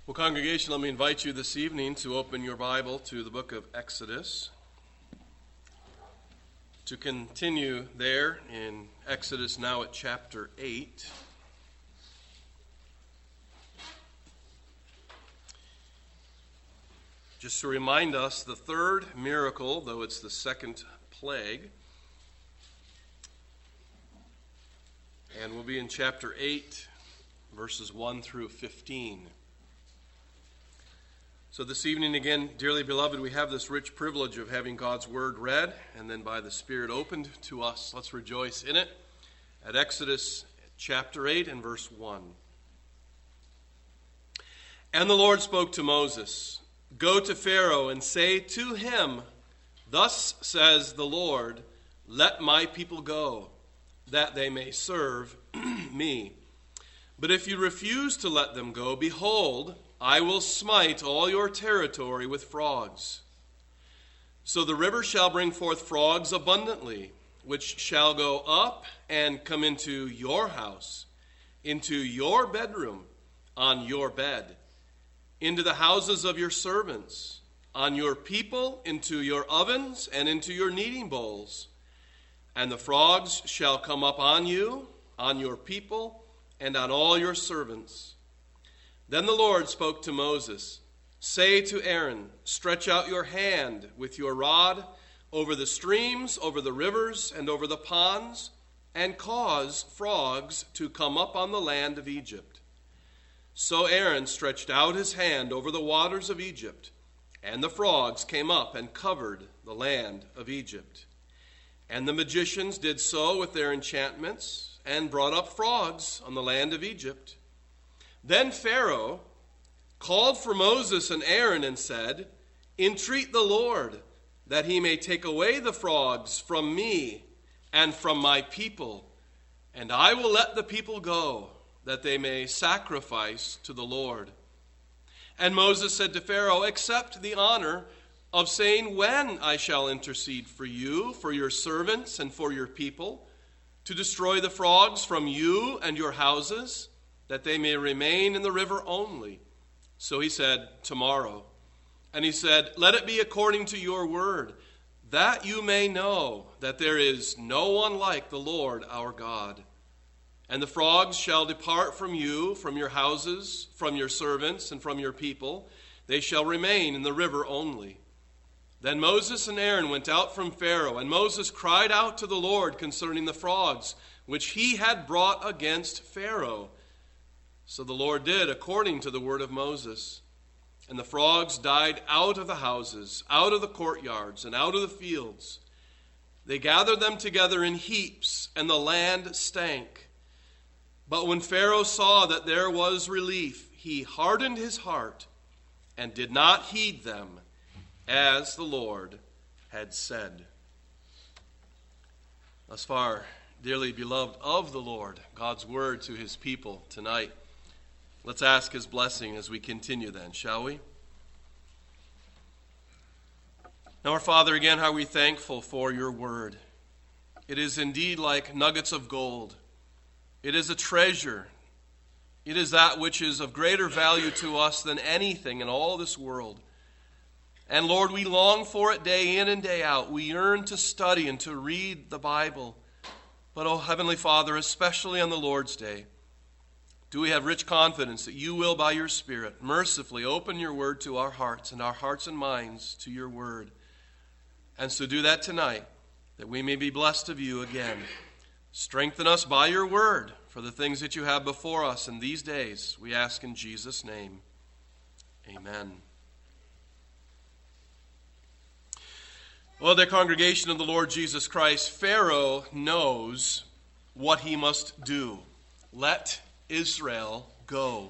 Well, congregation, let me invite you this evening to open your Bible to the book of Exodus. To continue there in Exodus now at chapter 8. Just to remind us, the third miracle, though it's the second plague, and we'll be in chapter 8, verses 1 through 15. So this evening again, dearly beloved, we have this rich privilege of having God's Word read and then by the Spirit opened to us. Let's rejoice in it. At Exodus chapter 8 and verse 1. And the Lord spoke to Moses, "Go to Pharaoh and say to him, Thus says the Lord, let my people go, that they may serve me. But if you refuse to let them go, behold, I will smite all your territory with frogs. So the river shall bring forth frogs abundantly, which shall go up and come into your house, into your bedroom, on your bed, into the houses of your servants, on your people, into your ovens, and into your kneading bowls. And the frogs shall come up on you, on your people, and on all your servants. Then the Lord spoke to Moses, Say to Aaron, Stretch out your hand with your rod over the streams, over the rivers, and over the ponds, and cause frogs to come up on the land of Egypt. So Aaron stretched out his hand over the waters of Egypt, and the frogs came up and covered the land of Egypt. And the magicians did so with their enchantments, and brought up frogs on the land of Egypt. Then Pharaoh called for Moses and Aaron and said, Entreat the Lord, that he may take away the frogs from me and from my people, and I will let the people go, that they may sacrifice to the Lord. And Moses said to Pharaoh, Accept the honor of saying when I shall intercede for you, for your servants, and for your people, to destroy the frogs from you and your houses, that they may remain in the river only. So he said, Tomorrow. And he said, Let it be according to your word, that you may know that there is no one like the Lord our God. And the frogs shall depart from you, from your houses, from your servants, and from your people. They shall remain in the river only. Then Moses and Aaron went out from Pharaoh, and Moses cried out to the Lord concerning the frogs, which he had brought against Pharaoh. So the Lord did according to the word of Moses. And the frogs died out of the houses, out of the courtyards, and out of the fields. They gathered them together in heaps, and the land stank. But when Pharaoh saw that there was relief, he hardened his heart and did not heed them, as the Lord had said. Thus far, dearly beloved of the Lord, God's word to his people tonight. Let's ask his blessing as we continue then, shall we? Now, our Father, again, how are we thankful for your word. It is indeed like nuggets of gold. It is a treasure. It is that which is of greater value to us than anything in all this world. And Lord, we long for it day in and day out. We yearn to study and to read the Bible. But, oh Heavenly Father, especially on the Lord's Day, do we have rich confidence that you will, by your Spirit, mercifully open your word to our hearts and minds to your word. And so do that tonight, that we may be blessed of you again. Strengthen us by your word for the things that you have before us in these days. We ask in Jesus' name. Amen. Well, the congregation of the Lord Jesus Christ, Pharaoh knows what he must do. Let Israel go.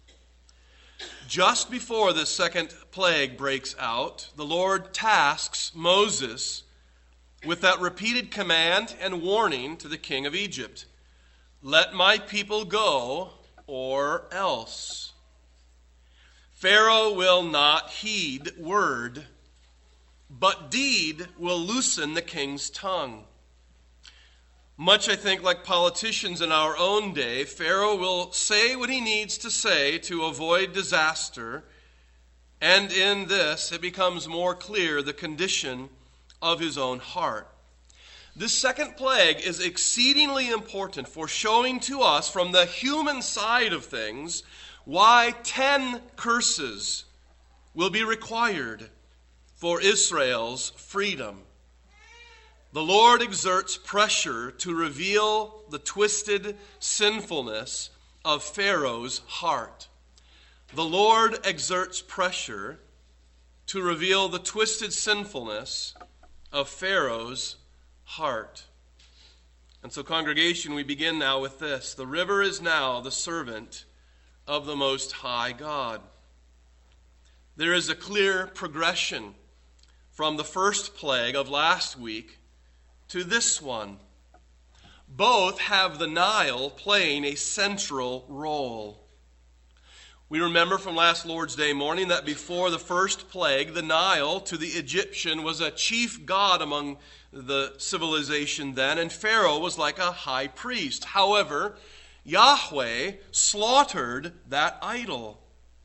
Just before the second plague breaks out, the Lord tasks Moses with that repeated command and warning to the king of Egypt. Let my people go, or else. Pharaoh will not heed word, but deed will loosen the king's tongue. Much, I think, like politicians in our own day, Pharaoh will say what he needs to say to avoid disaster, and in this it becomes more clear the condition of his own heart. This second plague is exceedingly important for showing to us from the human side of things why 10 curses will be required for Israel's freedom. The Lord exerts pressure to reveal the twisted sinfulness of Pharaoh's heart. The Lord exerts pressure to reveal the twisted sinfulness of Pharaoh's heart. And so, congregation, we begin now with this. The river is now the servant of the Most High God. There is a clear progression from the first plague of last week to this one. Both have the Nile playing a central role. We remember from last Lord's Day morning that before the first plague, the Nile to the Egyptian was a chief god among the civilization then, and Pharaoh was like a high priest. However, Yahweh slaughtered that idol.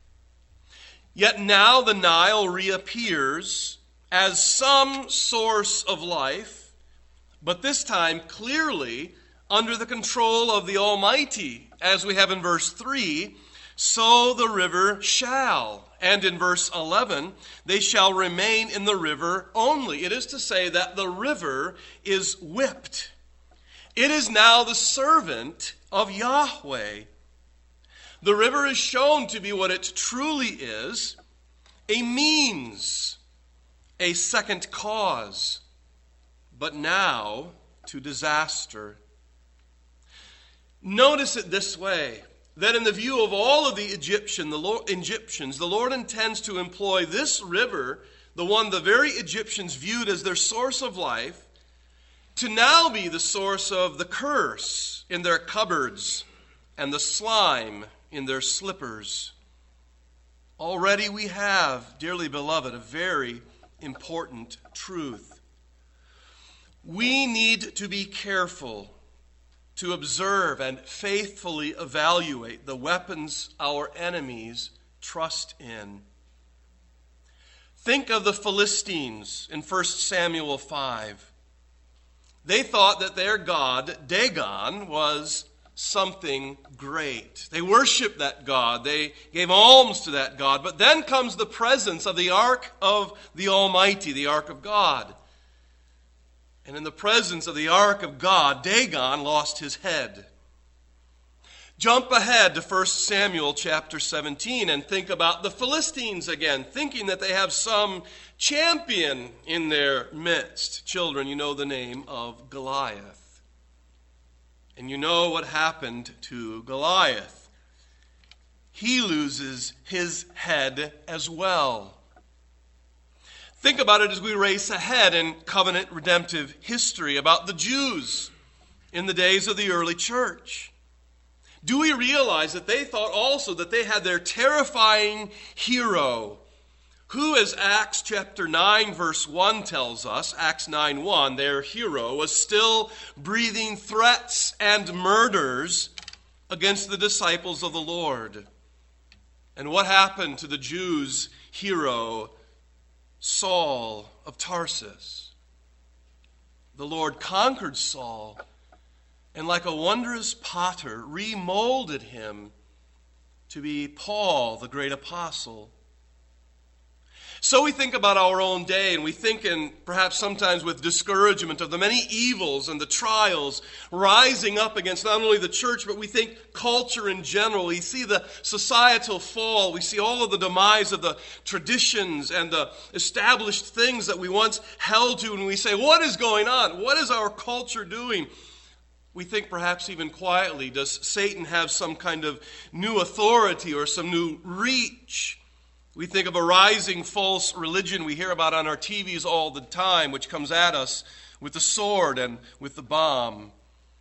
Yet now the Nile reappears as some source of life, but this time clearly under the control of the Almighty, as we have in verse 3, so the river shall. And in verse 11, they shall remain in the river only. It is to say that the river is whipped. It is now the servant of Yahweh. The river is shown to be what it truly is, a means, a second cause, but now to disaster. Notice it this way, that in the view of all of the Egyptians, the Lord intends to employ this river, the one the very Egyptians viewed as their source of life, to now be the source of the curse in their cupboards and the slime in their slippers. Already we have, dearly beloved, a very important truth. We need to be careful to observe and faithfully evaluate the weapons our enemies trust in. Think of the Philistines in 1 Samuel 5. They thought that their god, Dagon, was something great. They worshiped that god. They gave alms to that god. But then comes the presence of the Ark of the Almighty, the Ark of God. And in the presence of the Ark of God, Dagon lost his head. Jump ahead to 1 Samuel chapter 17 and think about the Philistines again, thinking that they have some champion in their midst. Children, you know the name of Goliath. And you know what happened to Goliath. He loses his head as well. Think about it as we race ahead in covenant redemptive history about the Jews in the days of the early church. Do we realize that they thought also that they had their terrifying hero, who, as Acts chapter 9 verse 1 tells us, Acts 9:1, their hero was still breathing threats and murders against the disciples of the Lord. And what happened to the Jews' hero, Saul of Tarsus? The Lord conquered Saul and like a wondrous potter remolded him to be Paul, the great apostle. So we think about our own day, and we think, in perhaps sometimes with discouragement, of the many evils and the trials rising up against not only the church, but we think culture in general. We see the societal fall. We see all of the demise of the traditions and the established things that we once held to, and we say, what is going on? What is our culture doing? We think perhaps even quietly, does Satan have some kind of new authority or some new reach? We think of a rising false religion we hear about on our TVs all the time, which comes at us with the sword and with the bomb.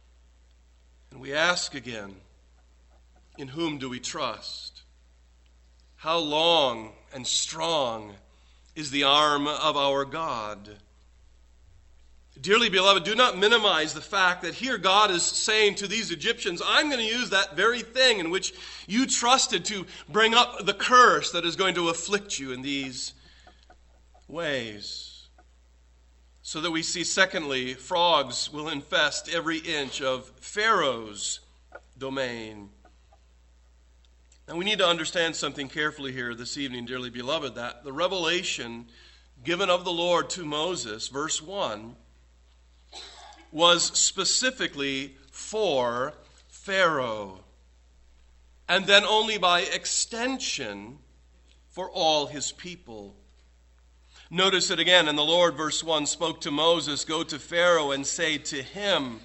And we ask again, in whom do we trust? How long and strong is the arm of our God? Dearly beloved, do not minimize the fact that here God is saying to these Egyptians, I'm going to use that very thing in which you trusted to bring up the curse that is going to afflict you in these ways. So that we see, secondly, frogs will infest every inch of Pharaoh's domain. Now we need to understand something carefully here this evening, dearly beloved, that the revelation given of the Lord to Moses, verse 1, was specifically for Pharaoh, and then only by extension for all his people. Notice it again, and the Lord, verse 1, spoke to Moses, go to Pharaoh and say to him,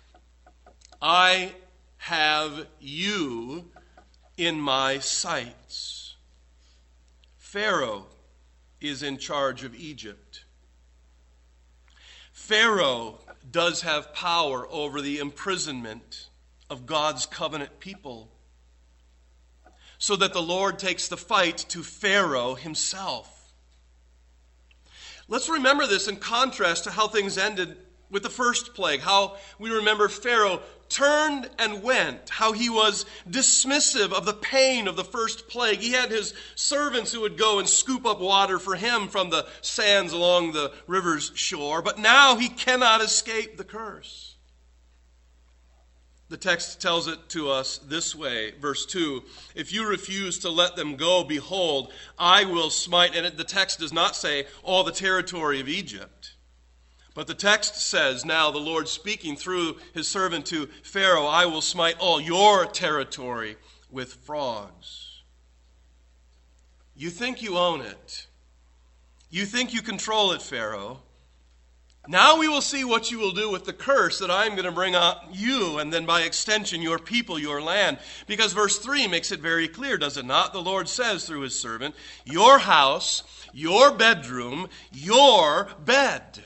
I have you in my sights. Pharaoh is in charge of Egypt. Pharaoh does have power over the imprisonment of God's covenant people, so that the Lord takes the fight to Pharaoh himself. Let's remember this in contrast to how things ended with the first plague, how we remember Pharaoh turned and went, how he was dismissive of the pain of the first plague. He had his servants who would go and scoop up water for him from the sands along the river's shore, but now he cannot escape the curse. The text tells it to us this way, verse 2, if you refuse to let them go, behold, I will smite, and the text does not say all the territory of Egypt. But the text says, now the Lord speaking through his servant to Pharaoh, I will smite all your territory with frogs. You think you own it. You think you control it, Pharaoh. Now we will see what you will do with the curse that I'm going to bring on you, and then by extension your people, your land. Because verse 3 makes it very clear, does it not? The Lord says through his servant, your house, your bedroom, your bed.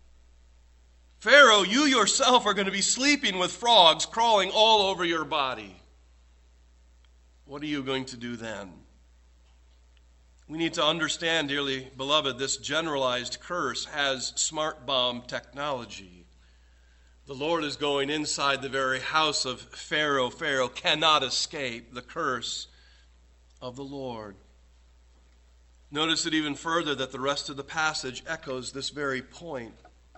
Pharaoh, you yourself are going to be sleeping with frogs crawling all over your body. What are you going to do then? We need to understand, dearly beloved, this generalized curse has smart bomb technology. The Lord is going inside the very house of Pharaoh. Pharaoh cannot escape the curse of the Lord. Notice it even further that the rest of the passage echoes this very point.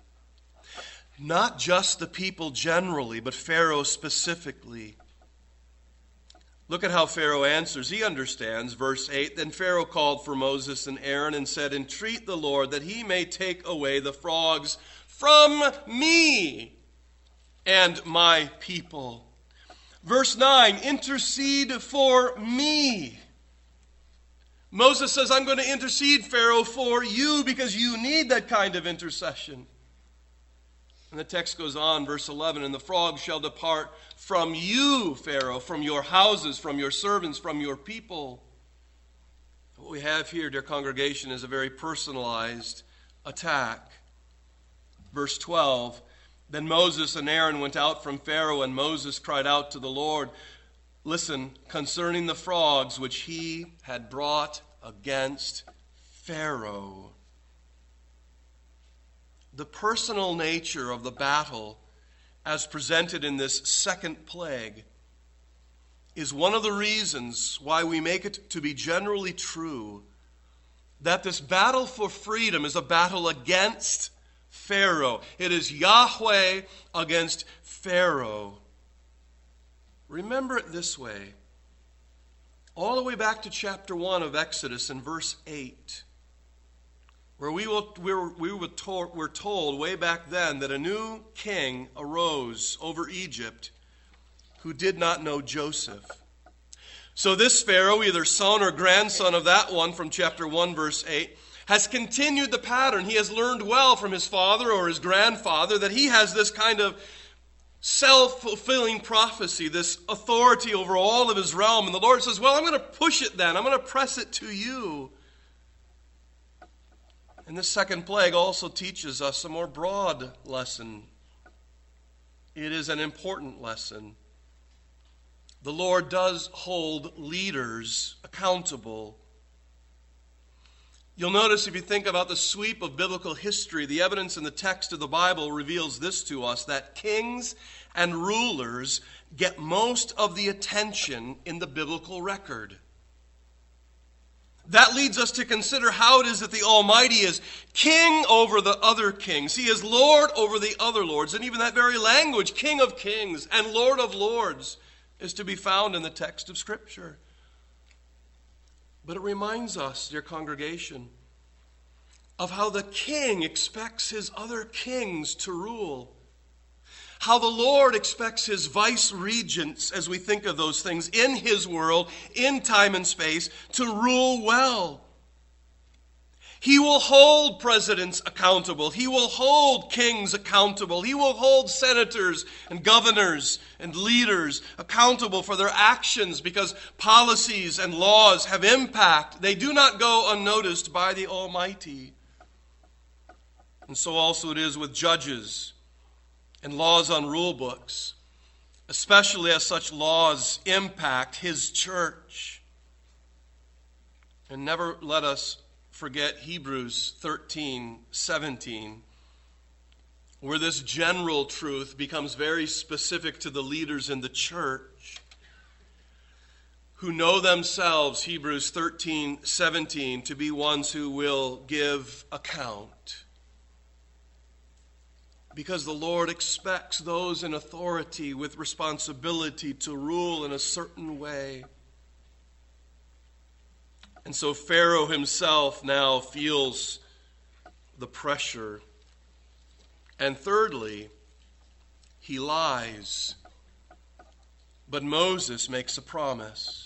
Not just the people generally, but Pharaoh specifically. Look at how Pharaoh answers. He understands. Verse 8, then Pharaoh called for Moses and Aaron and said, entreat the Lord that he may take away the frogs from me and my people. Verse 9, intercede for me. Moses says, I'm going to intercede, Pharaoh, for you because you need that kind of intercession. And the text goes on, verse 11, and the frogs shall depart from you, Pharaoh, from your houses, from your servants, from your people. What we have here, dear congregation, is a very personalized attack. Verse 12, then Moses and Aaron went out from Pharaoh, and Moses cried out to the Lord, listen, concerning the frogs which he had brought against Pharaoh. The personal nature of the battle as presented in this second plague is one of the reasons why we make it to be generally true that this battle for freedom is a battle against Pharaoh. It is Yahweh against Pharaoh. Remember it this way. All the way back to chapter 1 of Exodus in verse 8. Where we're told way back then that a new king arose over Egypt who did not know Joseph. So this Pharaoh, either son or grandson of that one from chapter 1, verse 8, has continued the pattern. He has learned well from his father or his grandfather that he has this kind of self-fulfilling prophecy, this authority over all of his realm. And the Lord says, well, I'm going to push it then. I'm going to press it to you. And this second plague also teaches us a more broad lesson. It is an important lesson. The Lord does hold leaders accountable. You'll notice if you think about the sweep of biblical history, the evidence in the text of the Bible reveals this to us, that kings and rulers get most of the attention in the biblical record. That leads us to consider how it is that the Almighty is king over the other kings. He is Lord over the other lords. And even that very language, King of kings and Lord of lords, is to be found in the text of Scripture. But it reminds us, dear congregation, of how the king expects his other kings to rule. How the Lord expects his vice-regents, as we think of those things, in his world, in time and space, to rule well. He will hold presidents accountable. He will hold kings accountable. He will hold senators and governors and leaders accountable for their actions, because policies and laws have impact. They do not go unnoticed by the Almighty. And so also it is with judges and laws on rule books, especially as such laws impact his church. And never let us forget Hebrews 13:17, where this general truth becomes very specific to the leaders in the church, who know themselves, Hebrews 13:17, to be ones who will give account. Because the Lord expects those in authority with responsibility to rule in a certain way. And so Pharaoh himself now feels the pressure. And thirdly, he lies. But Moses makes a promise.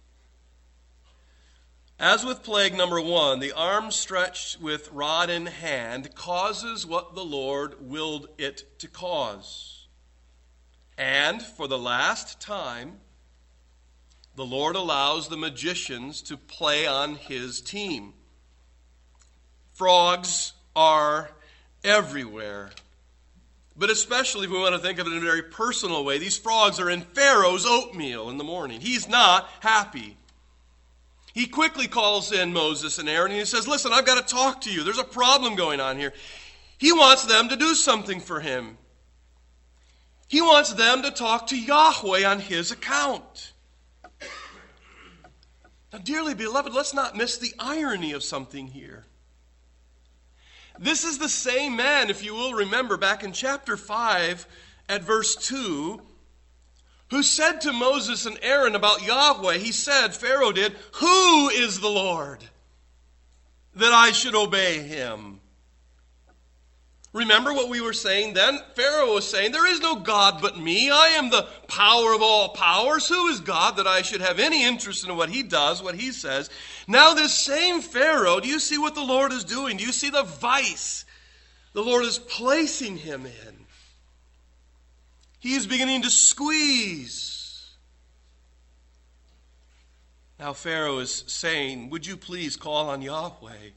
As with plague number 1, the arm stretched with rod in hand causes what the Lord willed it to cause. And for the last time, the Lord allows the magicians to play on his team. Frogs are everywhere. But especially if we want to think of it in a very personal way, these frogs are in Pharaoh's oatmeal in the morning. He's not happy. He quickly calls in Moses and Aaron and he says, listen, I've got to talk to you. There's a problem going on here. He wants them to do something for him. He wants them to talk to Yahweh on his account. Now, dearly beloved, let's not miss the irony of something here. This is the same man, if you will remember, back in chapter 5 at verse 2, who said to Moses and Aaron about Yahweh, he said, Pharaoh did, who is the Lord that I should obey him? Remember what we were saying then? Pharaoh was saying, there is no God but me. I am the power of all powers. Who is God that I should have any interest in what he does, what he says? Now this same Pharaoh, do you see what the Lord is doing? Do you see the vice the Lord is placing him in? He is beginning to squeeze. Now Pharaoh is saying, would you please call on Yahweh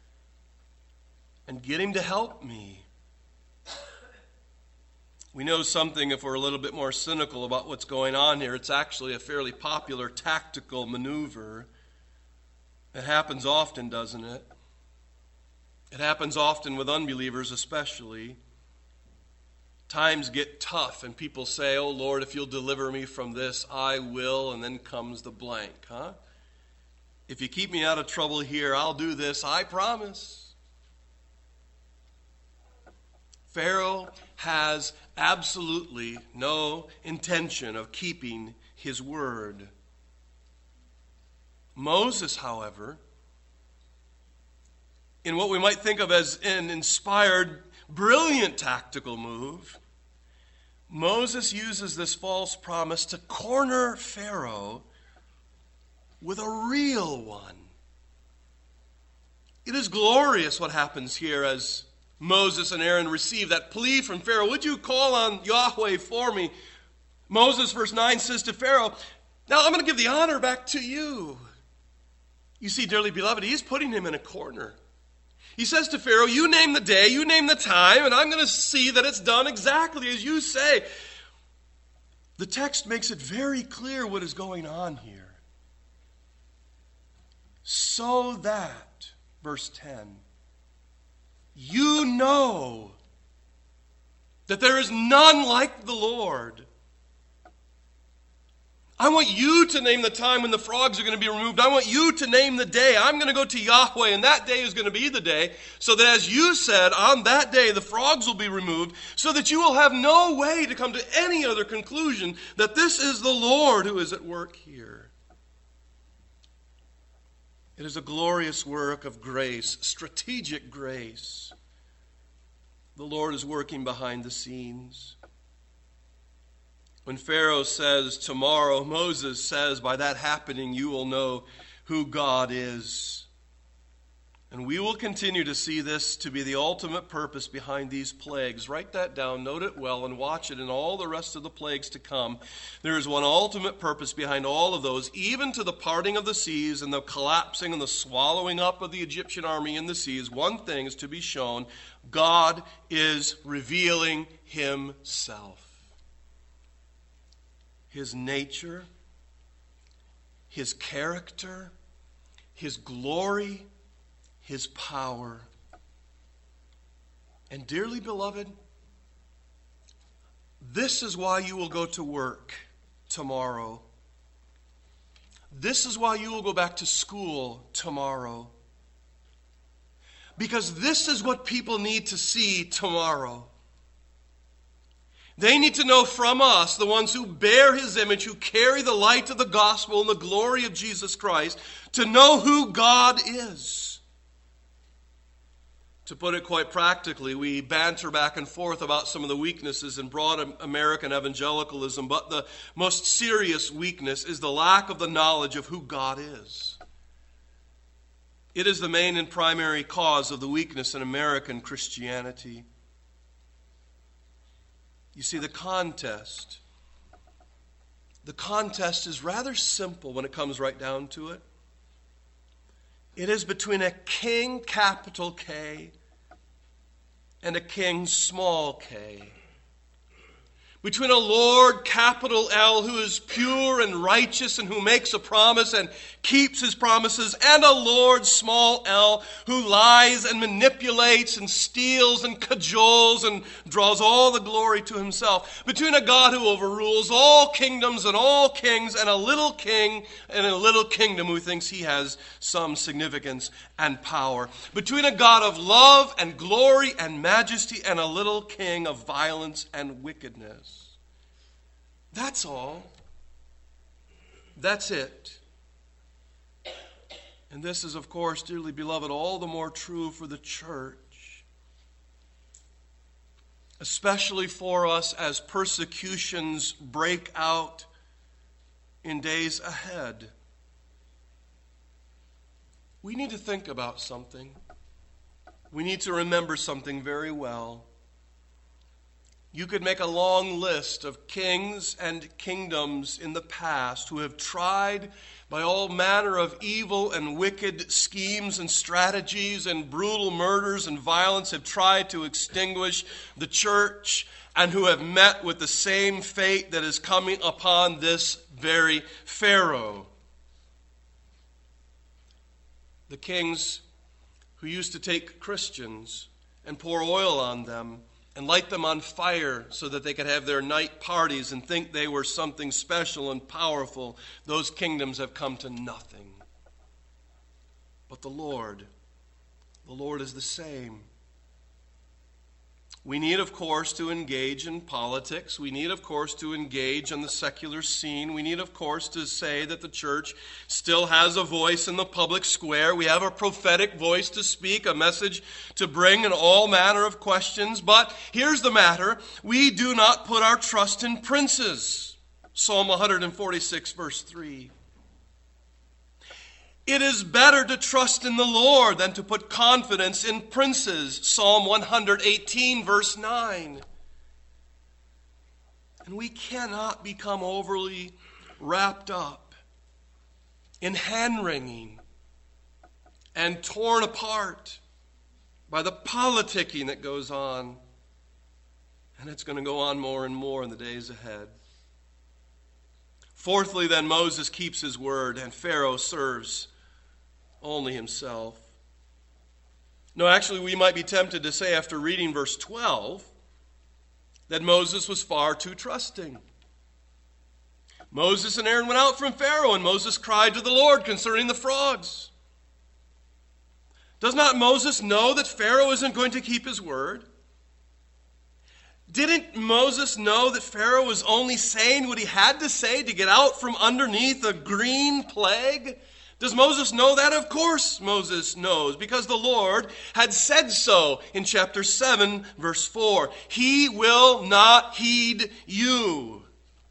and get him to help me? We know something, if we're a little bit more cynical about what's going on here. It's actually a fairly popular tactical maneuver. It happens often, doesn't it? It happens often with unbelievers especially. Times get tough and people say, oh Lord, if you'll deliver me from this, I will, and then comes the blank, huh? If you keep me out of trouble here, I'll do this, I promise. Pharaoh has absolutely no intention of keeping his word. Moses, however, in what we might think of as an inspired, brilliant tactical move, Moses uses this false promise to corner Pharaoh with a real one. It is glorious what happens here as Moses and Aaron receive that plea from Pharaoh. Would you call on Yahweh for me? Moses, verse 9, says to Pharaoh, now I'm going to give the honor back to you. You see, dearly beloved, he's putting him in a corner. He says to Pharaoh, you name the day, you name the time, and I'm going to see that it's done exactly as you say. The text makes it very clear what is going on here. So that, Verse 10. You know that there is none like the Lord. I want you to name the time when the frogs are going to be removed. I want you to name the day. I'm going to go to Yahweh, and that day is going to be the day, so that as you said, on that day the frogs will be removed, so that you will have no way to come to any other conclusion that this is the Lord who is at work here. It is a glorious work of grace, strategic grace. The Lord is working behind the scenes. When Pharaoh says tomorrow, Moses says, by that happening you will know who God is. And we will continue to see this to be the ultimate purpose behind these plagues. Write that down, note it well, and watch it in all the rest of the plagues to come. There is one ultimate purpose behind all of those, even to the parting of the seas and the collapsing and the swallowing up of the Egyptian army in the seas. One thing is to be shown: God is revealing himself. His nature, his character, his glory, his power. And dearly beloved, this is why you will go to work tomorrow. This is why you will go back to school tomorrow. Because this is what people need to see tomorrow. They need to know from us, the ones who bear his image, who carry the light of the gospel and the glory of Jesus Christ, to know who God is. To put it quite practically, we banter back and forth about some of the weaknesses in broad American evangelicalism, but the most serious weakness is the lack of the knowledge of who God is. It is the main and primary cause of the weakness in American Christianity. You see, the contest is rather simple when it comes right down to it. It is between a king, capital K, and a king, small k. Between a Lord, capital L, who is pure and righteous and who makes a promise and keeps his promises, and a Lord, small l, who lies and manipulates and steals and cajoles and draws all the glory to himself. Between a God who overrules all kingdoms and all kings, and a little king and a little kingdom who thinks he has some significance and power. Between a God of love and glory and majesty and a little king of violence and wickedness. That's all. That's it. And this is, of course, dearly beloved, all the more true for the church, especially for us as persecutions break out in days ahead. We need to think about something. We need to remember something very well. You could make a long list of kings and kingdoms in the past who have tried by all manner of evil and wicked schemes and strategies and brutal murders and violence, have tried to extinguish the church, and who have met with the same fate that is coming upon this very Pharaoh. The kings who used to take Christians and pour oil on them and light them on fire so that they could have their night parties and think they were something special and powerful, those kingdoms have come to nothing. But the Lord is the same. We need, of course, to engage in politics. We need, of course, to engage on the secular scene. We need, of course, to say that the church still has a voice in the public square. We have a prophetic voice to speak, a message to bring in all manner of questions. But here's the matter. We do not put our trust in princes. Psalm 146, verse 3. It is better to trust in the Lord than to put confidence in princes. Psalm 118, verse 9. And we cannot become overly wrapped up in hand-wringing and torn apart by the politicking that goes on. And it's going to go on more and more in the days ahead. Fourthly, then, Moses keeps his word and Pharaoh serves only himself. No, actually, we might be tempted to say after reading verse 12 that Moses was far too trusting. Moses and Aaron went out from Pharaoh, and Moses cried to the Lord concerning the frogs. Does not Moses know that Pharaoh isn't going to keep his word? Didn't Moses know that Pharaoh was only saying what he had to say to get out from underneath a green plague? Does Moses know that? Of course Moses knows, because the Lord had said so in chapter 7, verse 4. He will not heed you.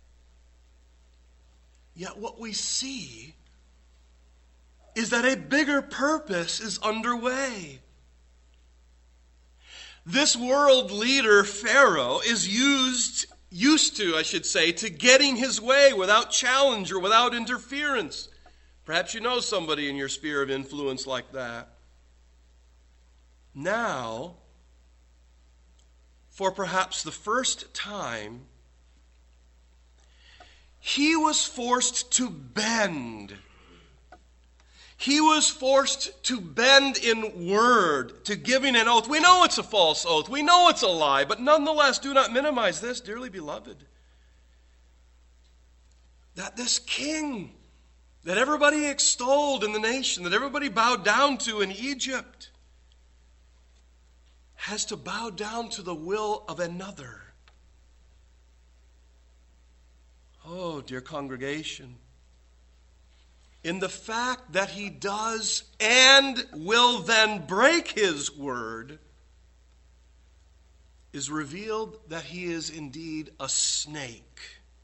Yet what we see is that a bigger purpose is underway. This world leader, Pharaoh, is used to getting his way without challenge or without interference. Perhaps you know somebody in your sphere of influence like that. Now, for perhaps the first time, he was forced to bend. He was forced to bend in word, to giving an oath. We know it's a false oath. We know it's a lie. But nonetheless, do not minimize this, dearly beloved. That this king that everybody extolled in the nation, that everybody bowed down to in Egypt, has to bow down to the will of another. Oh, dear congregation, in the fact that he does and will then break his word, is revealed that he is indeed a snake.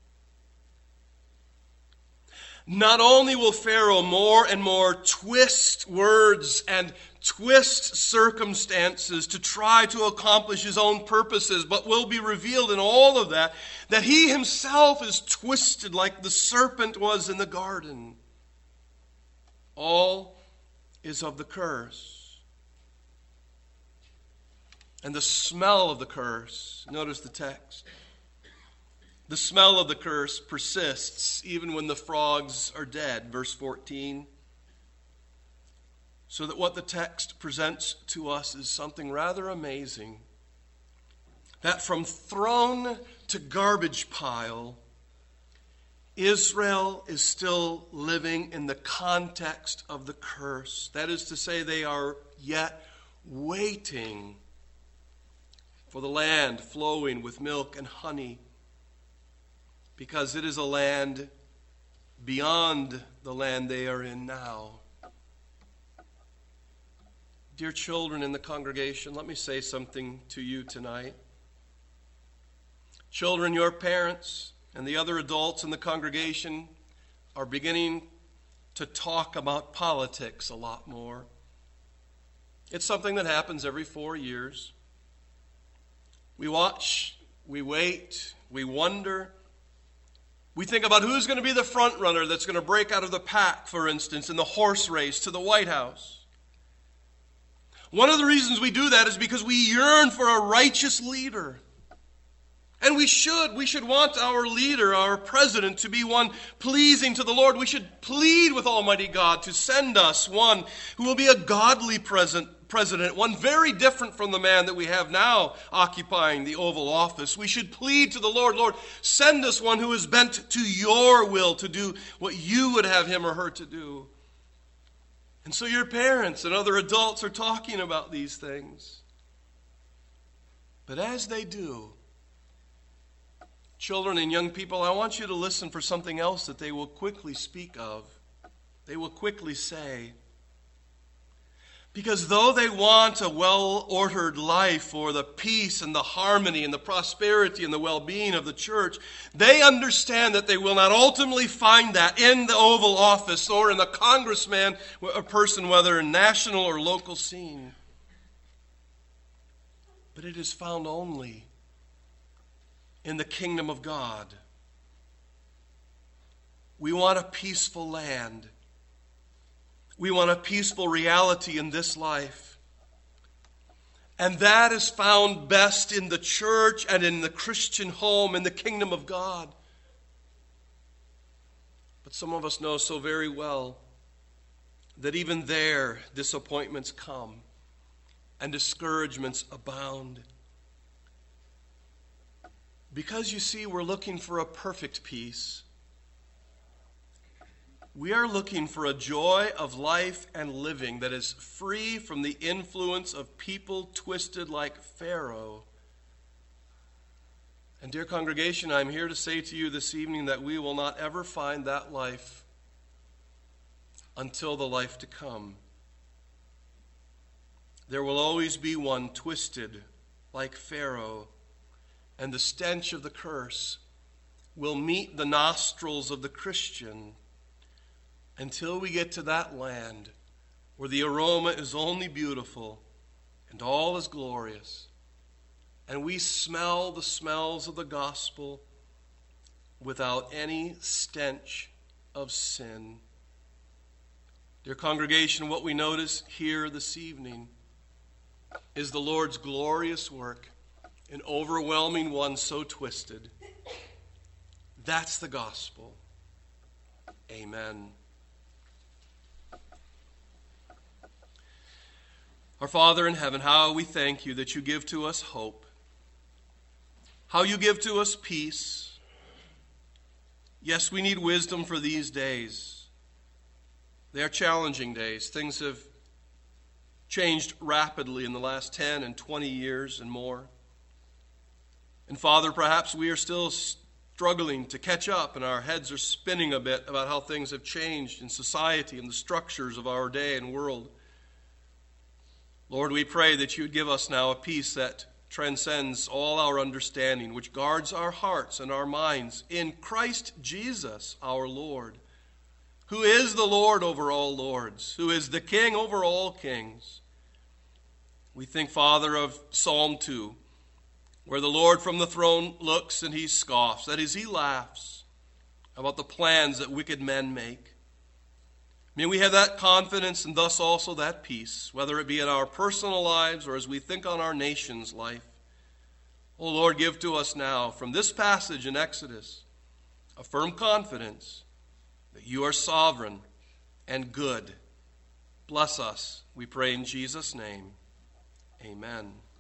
Not only will Pharaoh more and more twist words and twist circumstances to try to accomplish his own purposes, but will be revealed in all of that he himself is twisted like the serpent was in the garden. All is of the curse. And the smell of the curse, notice the text. The smell of the curse persists even when the frogs are dead. Verse 14. So that what the text presents to us is something rather amazing. That from throne to garbage pile, Israel is still living in the context of the curse. That is to say, they are yet waiting for the land flowing with milk and honey, because it is a land beyond the land they are in now. Dear children in the congregation, let me say something to you tonight. Children, your parents and the other adults in the congregation are beginning to talk about politics a lot more. It's something that happens every 4 years. We watch, we wait, we wonder. We think about who's going to be the front runner that's going to break out of the pack, for instance, in the horse race to the White House. One of the reasons we do that is because we yearn for a righteous leader. And we should want our leader, our president, to be one pleasing to the Lord. We should plead with Almighty God to send us one who will be a godly president, one very different from the man that we have now occupying the Oval Office. We should plead to the Lord, Lord, send us one who is bent to your will to do what you would have him or her to do. And so your parents and other adults are talking about these things. But as they do, children and young people, I want you to listen for something else that they will quickly speak of. They will quickly say. Because though they want a well-ordered life or the peace and the harmony and the prosperity and the well-being of the church, they understand that they will not ultimately find that in the Oval Office or in the congressman, a person whether in national or local scene. But it is found only in the kingdom of God. We want a peaceful land. We want a peaceful reality in this life. And that is found best in the church and in the Christian home, in the kingdom of God. But some of us know so very well that even there disappointments come. and discouragements abound. Because you see, we're looking for a perfect peace. We are looking for a joy of life and living that is free from the influence of people twisted like Pharaoh. And dear congregation, I'm here to say to you this evening that we will not ever find that life until the life to come. There will always be one twisted like Pharaoh, and the stench of the curse will meet the nostrils of the Christian until we get to that land where the aroma is only beautiful and all is glorious, and we smell the smells of the gospel without any stench of sin. Dear congregation, what we notice here this evening is the Lord's glorious work in overwhelming one so twisted. That's the gospel. Amen. Our Father in heaven, how we thank you that you give to us hope, how you give to us peace. Yes, we need wisdom for these days. They are challenging days. Things have changed rapidly in the last 10 and 20 years and more. And Father, perhaps we are still struggling to catch up, and our heads are spinning a bit about how things have changed in society and the structures of our day and world. Lord, we pray that you would give us now a peace that transcends all our understanding, which guards our hearts and our minds in Christ Jesus our Lord, who is the Lord over all lords, who is the King over all kings. We think, Father, of Psalm 2, where the Lord from the throne looks and he scoffs. That is, he laughs about the plans that wicked men make. May we have that confidence and thus also that peace, whether it be in our personal lives or as we think on our nation's life. O Lord, give to us now, from this passage in Exodus, a firm confidence that you are sovereign and good. Bless us, we pray in Jesus' name. Amen.